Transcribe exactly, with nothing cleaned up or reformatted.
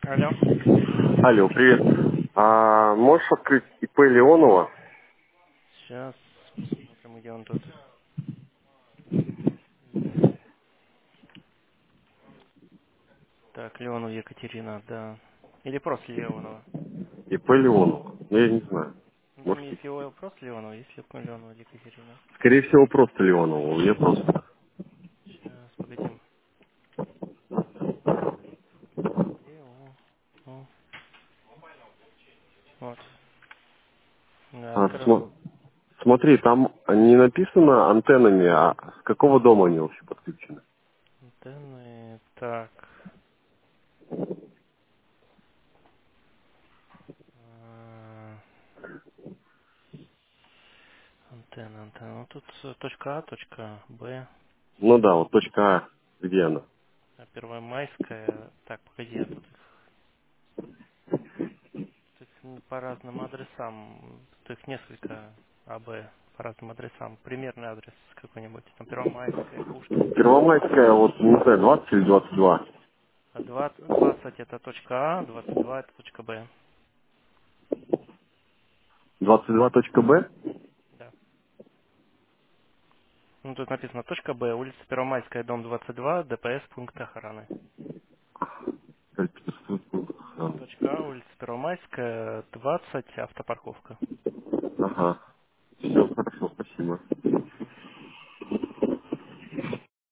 Алло. Алло, привет. А, можешь открыть ИП Леонова? Сейчас посмотрим, где он тут. Так, Леонова Екатерина, да. Или просто Леонова. ИП Леонова. Ну, я не знаю. Ну, там Может, есть его просто Леонова, есть Леонова Екатерина. скорее всего, просто Леонова. У меня просто. Сейчас, погоди. Лео. Ну, вот. Да, А, открыл. смо- смотри, там не написано антеннами, а с какого дома они вообще подключены? Антенны. Так. А, Антенна, антенна. Ну, тут э, точка А, точка Б. Ну да, вот точка А, где она? А Первомайская. Так, погоди, я тут их Тут их по разным адресам, тут их несколько АБ по разным адресам. Примерный адрес какой-нибудь. Там Первомайская, Пушкинская. Первомайская, вот, не знаю, двадцать или двадцать два. А двадцать, двадцать это точка А, двадцать два это точка Б. двадцать два точка Б? Да. Ну тут написано точка Б, улица Первомайская, дом двадцать два, ДПС, пункт охраны. Точка А, улица Первомайская, двадцать, автопарковка. Ага. Все, хорошо, спасибо.